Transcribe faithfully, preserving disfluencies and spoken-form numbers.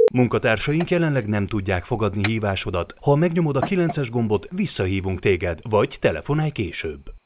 Munkatársaink jelenleg nem tudják fogadni hívásodat. Ha megnyomod a kilences gombot, visszahívunk téged, vagy telefonálj később.